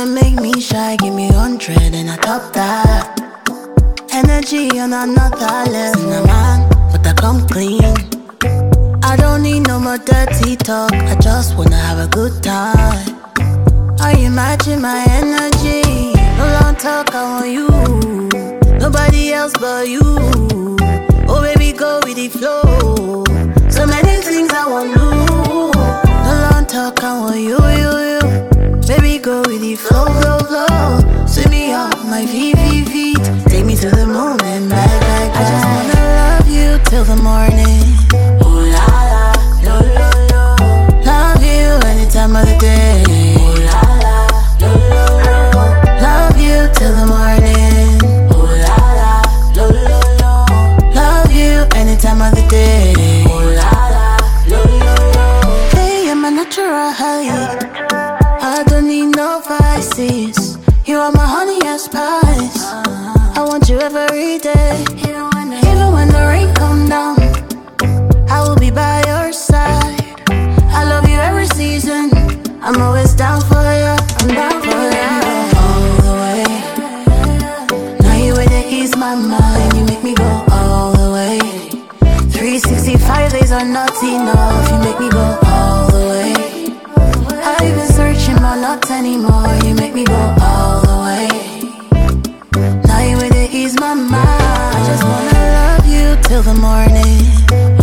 make me shy, give me 100 and I top that. Energy on another level. I'm a man, but I come clean. I don't need no more dirty talk, I just wanna have a good time. Are you matching my energy? No long talk, I want you. Nobody else but you. Oh baby, go with the flow. So many things I want to. No long talk, I want you. Baby, go with the flow, flow, flow. Sweep me off my feet. Take me to the moon and back. I just wanna love you till the morning. Ooh la la, lo lo lo. Love you any time of the day. Ooh la la, lo lo lo. Love you till the morning. Ooh la la, lo lo lo. Love you any time of the day. Ooh la la, lo lo lo. Hey, I'm a natural high. I don't need no vices. You are my honey and spice. I want you every day. Even when the rain come down, I will be by your side. I love you every season. I'm always down for you. I'm down for you all the way. Now you way to ease my mind. You make me go all the way. 365 days are not enough. You make me go all the way. I've been searching but not anymore. You make me go all the way. Now you way to ease my mind. I just wanna love you till the morning.